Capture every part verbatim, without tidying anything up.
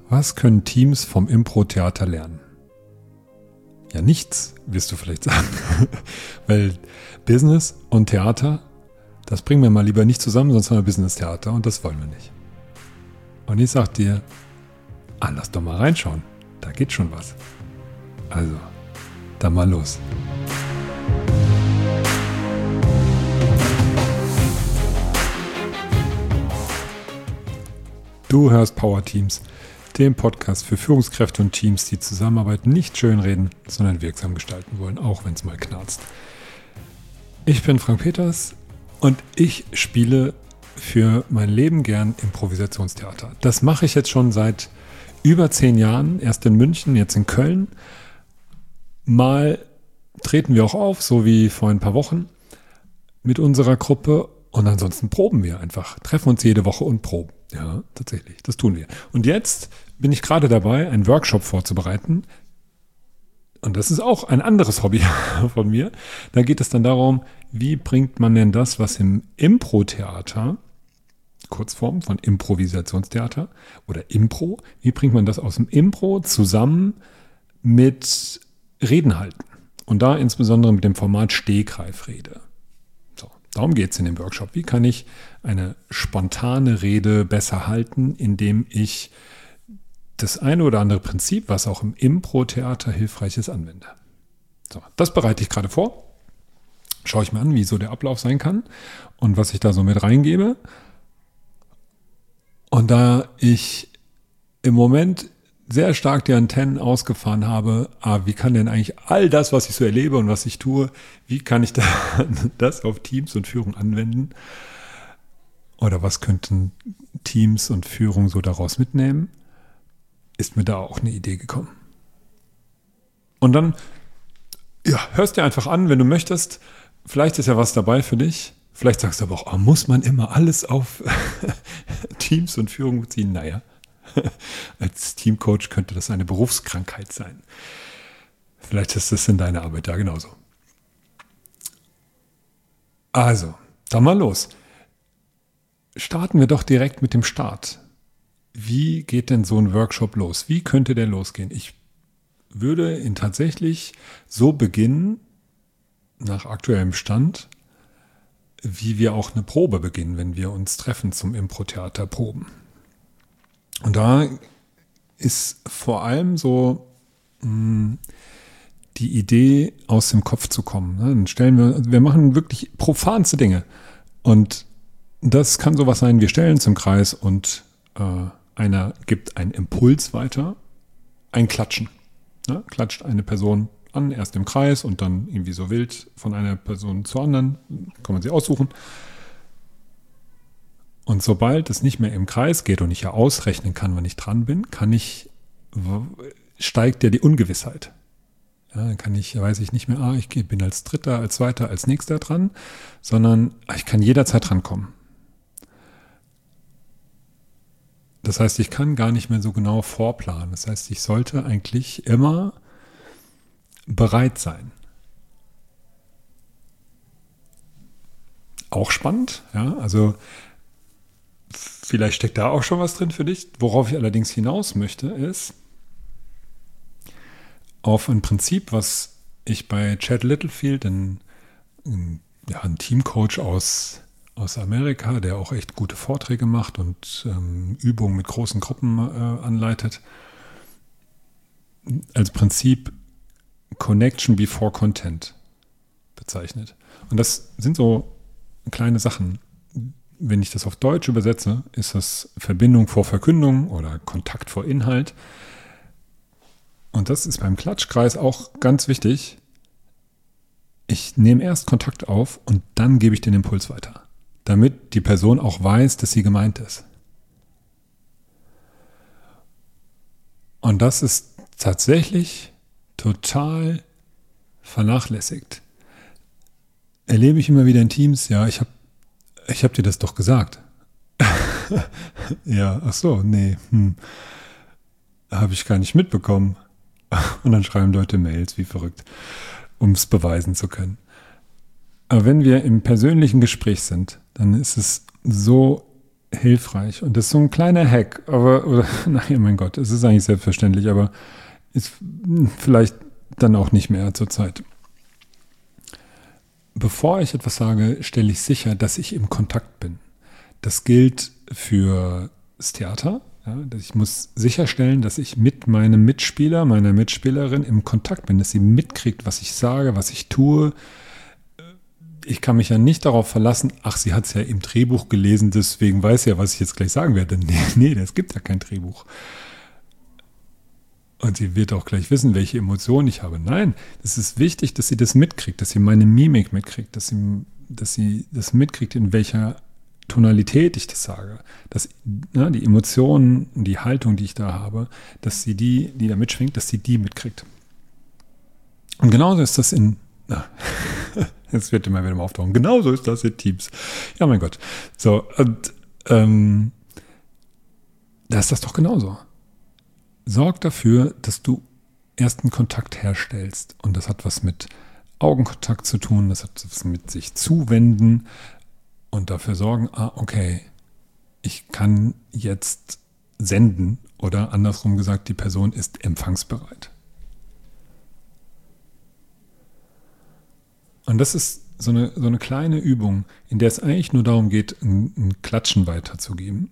Was können Teams vom Impro-Theater lernen? Ja, nichts, wirst du vielleicht sagen. Weil Business und Theater, das bringen wir mal lieber nicht zusammen, sonst haben wir Business-Theater und das wollen wir nicht. Und ich sag dir, ah, lass doch mal reinschauen, da geht schon was. Also, dann mal los. Du hörst Power Teams, den Podcast für Führungskräfte und Teams, die Zusammenarbeit nicht schönreden, sondern wirksam gestalten wollen, auch wenn es mal knarzt. Ich bin Frank Peters und ich spiele für mein Leben gern Improvisationstheater. Das mache ich jetzt schon seit über zehn Jahren, erst in München, jetzt in Köln. Mal treten wir auch auf, so wie vor ein paar Wochen, mit unserer Gruppe. Und ansonsten proben wir einfach, treffen uns jede Woche und proben. Ja, tatsächlich, das tun wir. Und jetzt bin ich gerade dabei, einen Workshop vorzubereiten. Und das ist auch ein anderes Hobby von mir. Da geht es dann darum, wie bringt man denn das, was im Impro-Theater, Kurzform von Improvisationstheater oder Impro, wie bringt man das aus dem Impro zusammen mit Reden halten? Und da insbesondere mit dem Format Stegreifrede. Darum geht es in dem Workshop. Wie kann ich eine spontane Rede besser halten, indem ich das eine oder andere Prinzip, was auch im Impro-Theater hilfreich ist, anwende. So, das bereite ich gerade vor. Schaue ich mir an, wie so der Ablauf sein kann und was ich da so mit reingebe. Und da ich im Moment sehr stark die Antennen ausgefahren habe, ah, wie kann denn eigentlich all das, was ich so erlebe und was ich tue, wie kann ich da das auf Teams und Führung anwenden? Oder was könnten Teams und Führung so daraus mitnehmen? Ist mir da auch eine Idee gekommen. Und dann, ja, hörst dir einfach an, wenn du möchtest. Vielleicht ist ja was dabei für dich. Vielleicht sagst du aber auch, oh, muss man immer alles auf Teams und Führung beziehen? Naja. Als Teamcoach könnte das eine Berufskrankheit sein. Vielleicht ist das in deiner Arbeit da genauso. Also, dann mal los. Starten wir doch direkt mit dem Start. Wie geht denn so ein Workshop los? Wie könnte der losgehen? Ich würde ihn tatsächlich so beginnen, nach aktuellem Stand, wie wir auch eine Probe beginnen, wenn wir uns treffen zum Impro-Theater proben. Und da ist vor allem so mh, die Idee, aus dem Kopf zu kommen. Ne? Dann stellen wir, also wir machen wirklich profanste Dinge. Und das kann sowas sein, wir stellen uns im Kreis und äh, einer gibt einen Impuls weiter, ein Klatschen. Ne? Klatscht eine Person an, erst im Kreis und dann irgendwie so wild von einer Person zur anderen, kann man sie aussuchen. Und sobald es nicht mehr im Kreis geht und ich ja ausrechnen kann, wann ich dran bin, kann ich, steigt ja die Ungewissheit. Ja, dann kann ich, weiß ich nicht mehr, ah, ich bin als Dritter, als Zweiter, als Nächster dran, sondern ich kann jederzeit drankommen. Das heißt, ich kann gar nicht mehr so genau vorplanen. Das heißt, ich sollte eigentlich immer bereit sein. Auch spannend, ja, also vielleicht steckt da auch schon was drin für dich. Worauf ich allerdings hinaus möchte, ist auf ein Prinzip, was ich bei Chad Littlefield, ein, ein, ja, ein Teamcoach aus, aus Amerika, der auch echt gute Vorträge macht und ähm, Übungen mit großen Gruppen äh, anleitet, als Prinzip Connection before Content bezeichnet. Und das sind so kleine Sachen. Wenn ich das auf Deutsch übersetze, ist das Verbindung vor Verkündung oder Kontakt vor Inhalt. Und das ist beim Klatschkreis auch ganz wichtig. Ich nehme erst Kontakt auf und dann gebe ich den Impuls weiter, damit die Person auch weiß, dass sie gemeint ist. Und das ist tatsächlich total vernachlässigt. Erlebe ich immer wieder in Teams, ja, ich habe Ich habe dir das doch gesagt. Ja, ach so, nee. Hm. Habe ich gar nicht mitbekommen. Und dann schreiben Leute Mails wie verrückt, um es beweisen zu können. Aber wenn wir im persönlichen Gespräch sind, dann ist es so hilfreich. Und das ist so ein kleiner Hack, aber, oder, nein, mein Gott, es ist eigentlich selbstverständlich, aber ist vielleicht dann auch nicht mehr zur Zeit. Bevor ich etwas sage, stelle ich sicher, dass ich im Kontakt bin. Das gilt für das Theater. Ja, ich muss sicherstellen, dass ich mit meinem Mitspieler, meiner Mitspielerin im Kontakt bin, dass sie mitkriegt, was ich sage, was ich tue. Ich kann mich ja nicht darauf verlassen, ach, sie hat es ja im Drehbuch gelesen, deswegen weiß sie ja, was ich jetzt gleich sagen werde. Nee, nee, es gibt ja kein Drehbuch. Und sie wird auch gleich wissen, welche Emotionen ich habe. Nein, es ist wichtig, dass sie das mitkriegt, dass sie meine Mimik mitkriegt, dass sie, dass sie das mitkriegt, in welcher Tonalität ich das sage. Dass, ne, die Emotionen, die Haltung, die ich da habe, dass sie die, die da mitschwingt, dass sie die mitkriegt. Und genauso ist das in, na, jetzt wird immer wieder mal auftauchen, genauso ist das in Teams. Ja, mein Gott. So, und ähm, da ist das doch genauso. Sorg dafür, dass du ersten Kontakt herstellst. Und das hat was mit Augenkontakt zu tun, das hat was mit sich zuwenden und dafür sorgen, ah, okay, ich kann jetzt senden oder andersrum gesagt, die Person ist empfangsbereit. Und das ist so eine, so eine kleine Übung, in der es eigentlich nur darum geht, ein, ein Klatschen weiterzugeben,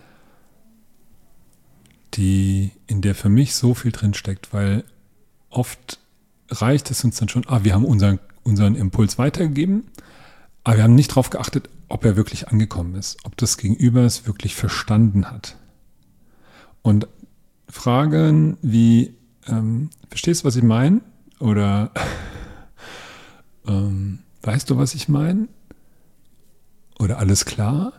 die, in der für mich so viel drin steckt, weil oft reicht es uns dann schon, ah, wir haben unseren, unseren Impuls weitergegeben, aber wir haben nicht darauf geachtet, ob er wirklich angekommen ist, ob das Gegenüber es wirklich verstanden hat. Und Fragen wie, ähm, verstehst du, was ich meine? Oder ähm, weißt du, was ich meine? Oder alles klar?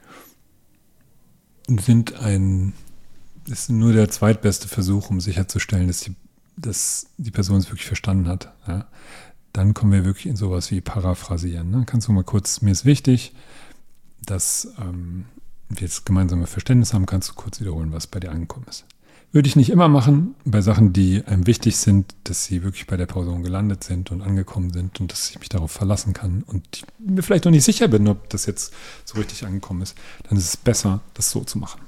Sind ein Das ist nur der zweitbeste Versuch, um sicherzustellen, dass die, dass die Person es wirklich verstanden hat. Ja. Dann kommen wir wirklich in sowas wie Paraphrasieren. Ne? Kannst du mal kurz, mir ist wichtig, dass ähm, wir jetzt gemeinsame Verständnis haben, kannst du kurz wiederholen, was bei dir angekommen ist. Würde ich nicht immer machen, bei Sachen, die einem wichtig sind, dass sie wirklich bei der Person gelandet sind und angekommen sind und dass ich mich darauf verlassen kann und ich mir vielleicht noch nicht sicher bin, ob das jetzt so richtig angekommen ist, dann ist es besser, das so zu machen.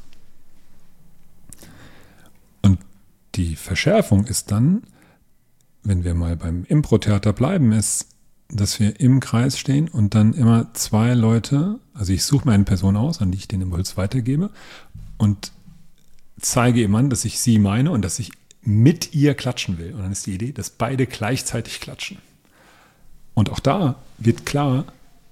Und die Verschärfung ist dann, wenn wir mal beim Impro-Theater bleiben, ist, dass wir im Kreis stehen und dann immer zwei Leute, also ich suche mir eine Person aus, an die ich den Impuls weitergebe und zeige ihm an, dass ich sie meine und dass ich mit ihr klatschen will. Und dann ist die Idee, dass beide gleichzeitig klatschen. Und auch da wird klar,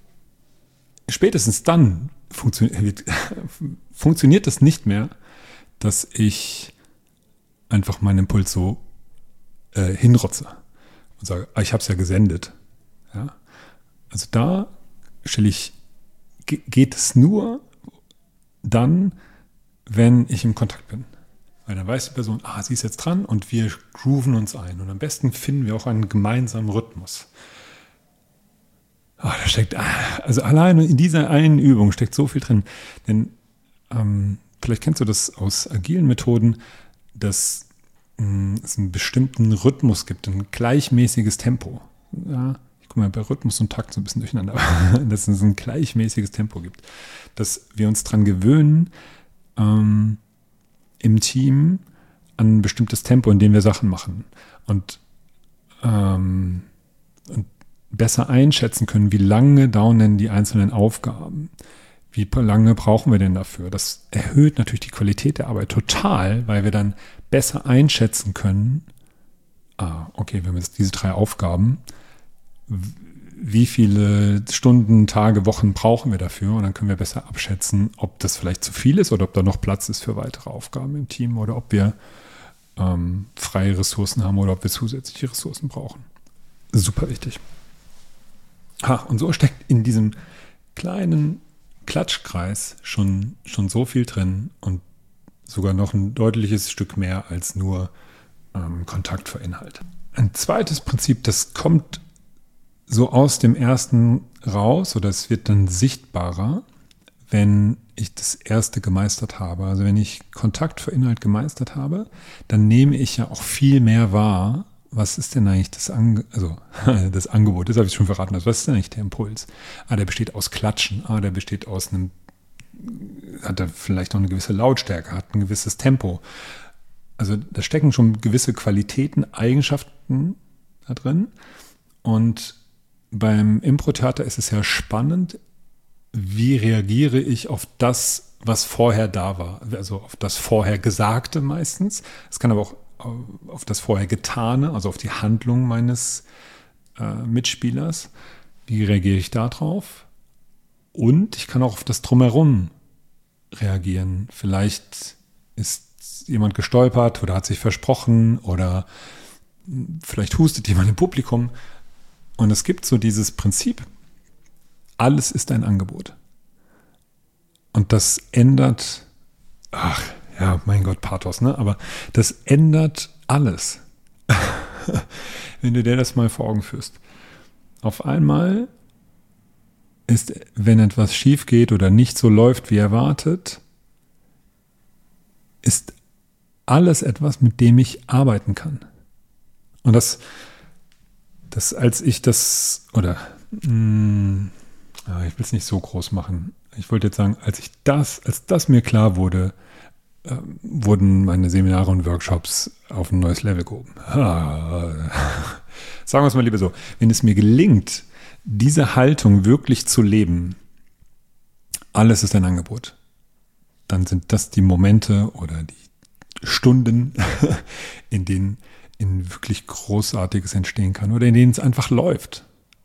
spätestens dann funktioniert, funktioniert das nicht mehr, dass ich einfach meinen Impuls so äh, hinrotze und sage, ah, ich habe es ja gesendet. Ja? Also da stelle ich, ge- geht es nur dann, wenn ich im Kontakt bin. Weil dann weiß die Person, ah, sie ist jetzt dran und wir grooven uns ein. Und am besten finden wir auch einen gemeinsamen Rhythmus. Ah, da steckt, also alleine in dieser einen Übung steckt so viel drin. Denn ähm, vielleicht kennst du das aus agilen Methoden, dass mh, es einen bestimmten Rhythmus gibt, ein gleichmäßiges Tempo. Ja, ich komme mal bei Rhythmus und Takt so ein bisschen durcheinander, aber dass es ein gleichmäßiges Tempo gibt. Dass wir uns dran gewöhnen, ähm, im Team an ein bestimmtes Tempo, in dem wir Sachen machen. Und, ähm, und besser einschätzen können, wie lange dauern denn die einzelnen Aufgaben. Wie lange brauchen wir denn dafür? Das erhöht natürlich die Qualität der Arbeit total, weil wir dann besser einschätzen können, ah, okay, wir haben jetzt diese drei Aufgaben, wie viele Stunden, Tage, Wochen brauchen wir dafür? Und dann können wir besser abschätzen, ob das vielleicht zu viel ist oder ob da noch Platz ist für weitere Aufgaben im Team oder ob wir ähm, freie Ressourcen haben oder ob wir zusätzliche Ressourcen brauchen. Super wichtig. Ha, und so steckt in diesem kleinen Klatschkreis schon, schon so viel drin und sogar noch ein deutliches Stück mehr als nur ähm, Kontakt für Inhalt. Ein zweites Prinzip, das kommt so aus dem ersten raus oder es wird dann sichtbarer, wenn ich das erste gemeistert habe. Also wenn ich Kontakt für Inhalt gemeistert habe, dann nehme ich ja auch viel mehr wahr, was ist denn eigentlich das, Ange- also, das Angebot, das habe ich schon verraten, also was ist denn eigentlich der Impuls? Ah, der besteht aus Klatschen, ah, der besteht aus einem hat er vielleicht noch eine gewisse Lautstärke, hat ein gewisses Tempo. Also da stecken schon gewisse Qualitäten, Eigenschaften da drin. Und beim Impro-Theater ist es ja spannend, wie reagiere ich auf das, was vorher da war. Also auf das vorher Gesagte meistens. Es kann aber auch auf das vorher Getane, also auf die Handlung meines äh, Mitspielers. Wie reagiere ich da drauf? Und ich kann auch auf das Drumherum reagieren. Vielleicht ist jemand gestolpert oder hat sich versprochen oder vielleicht hustet jemand im Publikum. Und es gibt so dieses Prinzip, alles ist ein Angebot. Und das ändert, ach ja, mein Gott, Pathos, ne? Aber das ändert alles. Wenn du dir das mal vor Augen führst. Auf einmal ist, wenn etwas schief geht oder nicht so läuft, wie erwartet, ist alles etwas, mit dem ich arbeiten kann. Und das, das als ich das, oder, mh, ich will es nicht so groß machen. Ich wollte jetzt sagen, als ich das, als das mir klar wurde, äh, wurden meine Seminare und Workshops auf ein neues Level gehoben. Sagen wir es mal lieber so. Wenn es mir gelingt, diese Haltung wirklich zu leben, alles ist ein Angebot, dann sind das die Momente oder die Stunden, in denen in wirklich Großartiges entstehen kann oder in denen es einfach läuft.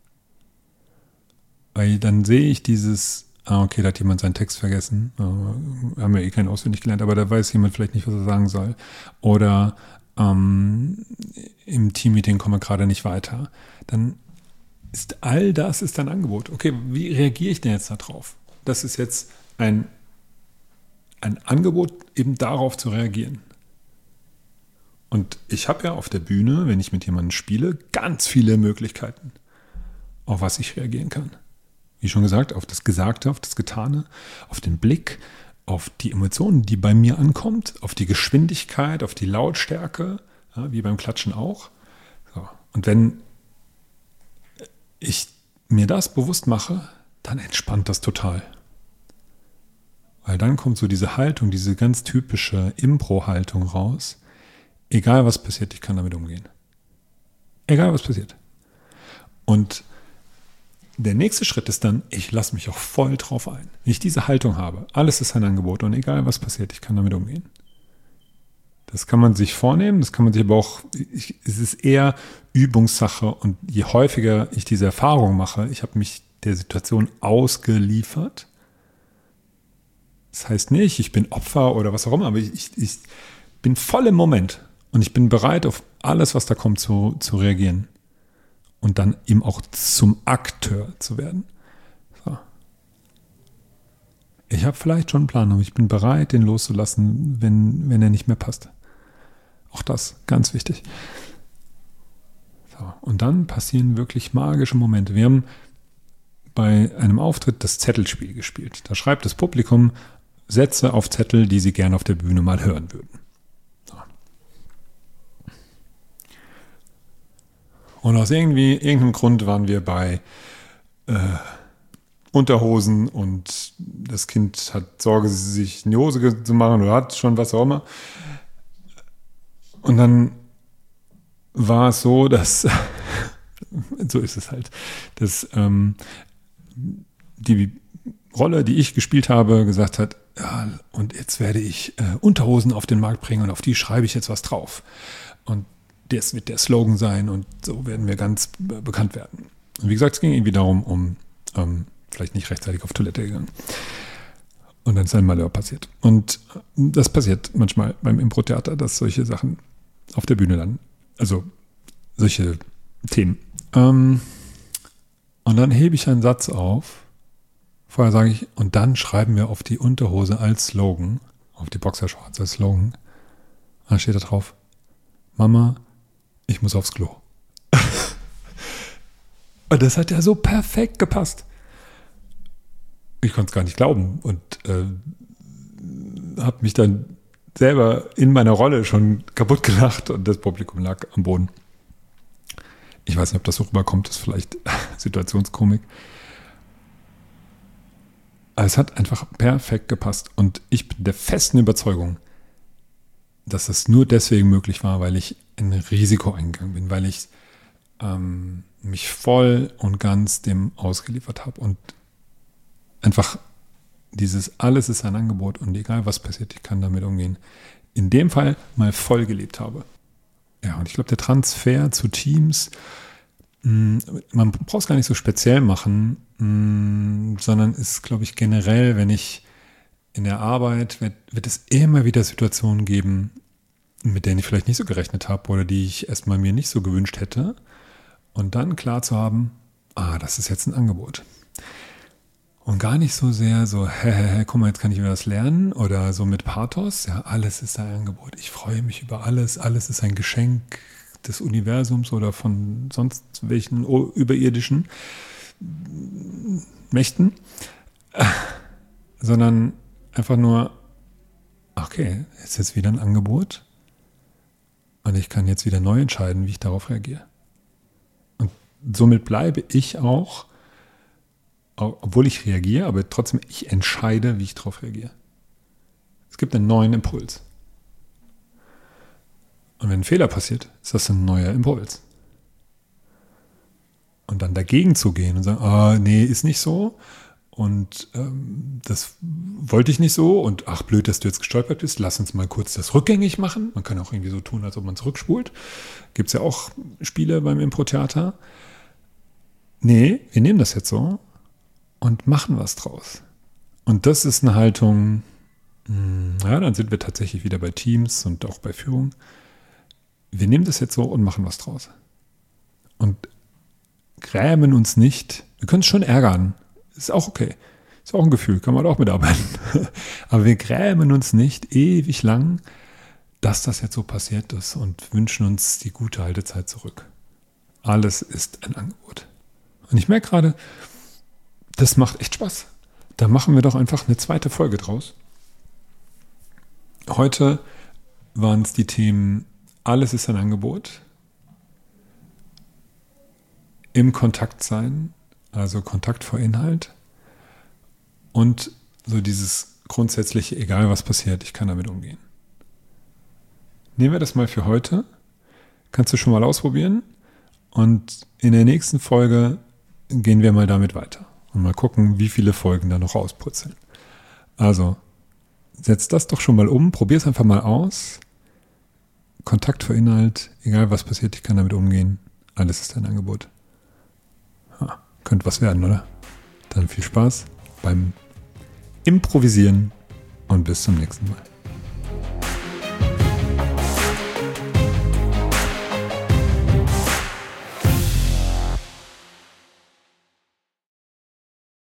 Weil dann sehe ich dieses, ah, okay, da hat jemand seinen Text vergessen. Äh, haben wir eh keinen auswendig gelernt, aber da weiß jemand vielleicht nicht, was er sagen soll. Oder ähm, im Teammeeting kommen wir gerade nicht weiter. Dann ist all das ist ein Angebot. Okay, wie reagiere ich denn jetzt darauf? Das ist jetzt ein, ein Angebot, eben darauf zu reagieren. Und ich habe ja auf der Bühne, wenn ich mit jemandem spiele, ganz viele Möglichkeiten, auf was ich reagieren kann. Wie schon gesagt, auf das Gesagte, auf das Getane, auf den Blick, auf die Emotionen, die bei mir ankommt, auf die Geschwindigkeit, auf die Lautstärke, ja, wie beim Klatschen auch. So. Und wenn ich mir das bewusst mache, dann entspannt das total. Weil dann kommt so diese Haltung, diese ganz typische Impro-Haltung raus. Egal was passiert, ich kann damit umgehen. Egal was passiert. Und der nächste Schritt ist dann, ich lasse mich auch voll drauf ein. Wenn ich diese Haltung habe, alles ist ein Angebot und egal was passiert, ich kann damit umgehen. Das kann man sich vornehmen, das kann man sich aber auch, ich, es ist eher Übungssache und je häufiger ich diese Erfahrung mache, ich habe mich der Situation ausgeliefert. Das heißt nicht, ich bin Opfer oder was auch immer, aber ich, ich, ich bin voll im Moment und ich bin bereit, auf alles, was da kommt, zu, zu reagieren. Und dann eben auch zum Akteur zu werden. So. Ich habe vielleicht schon einen Plan, aber ich bin bereit, den loszulassen, wenn, wenn er nicht mehr passt. Auch das, ganz wichtig. So. Und dann passieren wirklich magische Momente. Wir haben bei einem Auftritt das Zettelspiel gespielt. Da schreibt das Publikum Sätze auf Zettel, die sie gerne auf der Bühne mal hören würden. So. Und aus irgendwie, irgendeinem Grund waren wir bei äh, Unterhosen und das Kind hat Sorge, sich in die Hose zu machen oder hat schon was auch immer. Und dann war es so, dass, so ist es halt, dass ähm, die Rolle, die ich gespielt habe, gesagt hat, ja, und jetzt werde ich äh, Unterhosen auf den Markt bringen und auf die schreibe ich jetzt was drauf. Und das wird der Slogan sein und so werden wir ganz äh, bekannt werden. Und wie gesagt, es ging irgendwie darum, um ähm, vielleicht nicht rechtzeitig auf Toilette gegangen. Und dann ist ein Malheur passiert. Und das passiert manchmal beim Impro-Theater, dass solche Sachen auf der Bühne landen. Also solche Themen. Ähm, und dann hebe ich einen Satz auf. Vorher sage ich, und dann schreiben wir auf die Unterhose als Slogan, auf die Boxershorts als Slogan. Und dann steht da drauf, Mama, ich muss aufs Klo. Und das hat ja so perfekt gepasst. Ich konnte es gar nicht glauben und äh, habe mich dann selber in meiner Rolle schon kaputt gelacht und das Publikum lag am Boden. Ich weiß nicht, ob das so rüberkommt, das ist vielleicht Situationskomik. Aber es hat einfach perfekt gepasst. Und ich bin der festen Überzeugung, dass es nur deswegen möglich war, weil ich ein Risiko eingegangen bin, weil ich ähm, mich voll und ganz dem ausgeliefert habe und einfach dieses alles ist ein Angebot und egal was passiert, ich kann damit umgehen, in dem Fall mal voll gelebt habe. Ja, und ich glaube, der Transfer zu Teams, mh, man braucht es gar nicht so speziell machen, mh, sondern ist, glaube ich, generell, wenn ich in der Arbeit, wird, wird es immer wieder Situationen geben, mit denen ich vielleicht nicht so gerechnet habe oder die ich erstmal mir nicht so gewünscht hätte. Und dann klar zu haben, ah, das ist jetzt ein Angebot. Und gar nicht so sehr so, hä, hä, hä, guck mal, jetzt kann ich wieder was lernen oder so mit Pathos. Ja, alles ist ein Angebot. Ich freue mich über alles. Alles ist ein Geschenk des Universums oder von sonst welchen überirdischen Mächten. Sondern einfach nur, okay, ist jetzt wieder ein Angebot und ich kann jetzt wieder neu entscheiden, wie ich darauf reagiere. Und somit bleibe ich auch, obwohl ich reagiere, aber trotzdem ich entscheide, wie ich darauf reagiere. Es gibt einen neuen Impuls. Und wenn ein Fehler passiert, ist das ein neuer Impuls. Und dann dagegen zu gehen und sagen, ah, nee, ist nicht so. Und ähm, das wollte ich nicht so. Und ach, blöd, dass du jetzt gestolpert bist. Lass uns mal kurz das rückgängig machen. Man kann auch irgendwie so tun, als ob man zurückspult. Gibt es ja auch Spiele beim Impro-Theater. Nee, wir nehmen das jetzt so und machen was draus. Und das ist eine Haltung, mh, ja, dann sind wir tatsächlich wieder bei Teams und auch bei Führung. Wir nehmen das jetzt so und machen was draus. Und grämen uns nicht. Wir können es schon ärgern. Ist auch okay. Ist auch ein Gefühl, kann man auch mitarbeiten. Aber wir grämen uns nicht ewig lang, dass das jetzt so passiert ist und wünschen uns die gute alte Zeit zurück. Alles ist ein Angebot. Und ich merke gerade, das macht echt Spaß. Da machen wir doch einfach eine zweite Folge draus. Heute waren es die Themen Alles ist ein Angebot, im Kontakt sein, also Kontakt vor Inhalt und so dieses grundsätzliche, egal was passiert, ich kann damit umgehen. Nehmen wir das mal für heute. Kannst du schon mal ausprobieren und in der nächsten Folge gehen wir mal damit weiter und mal gucken, wie viele Folgen da noch rausputzeln. Also, setz das doch schon mal um, probier es einfach mal aus. Kontakt vor Inhalt, egal was passiert, ich kann damit umgehen. Alles ist ein Angebot. Ha, könnte was werden, oder? Dann viel Spaß beim Improvisieren und bis zum nächsten Mal.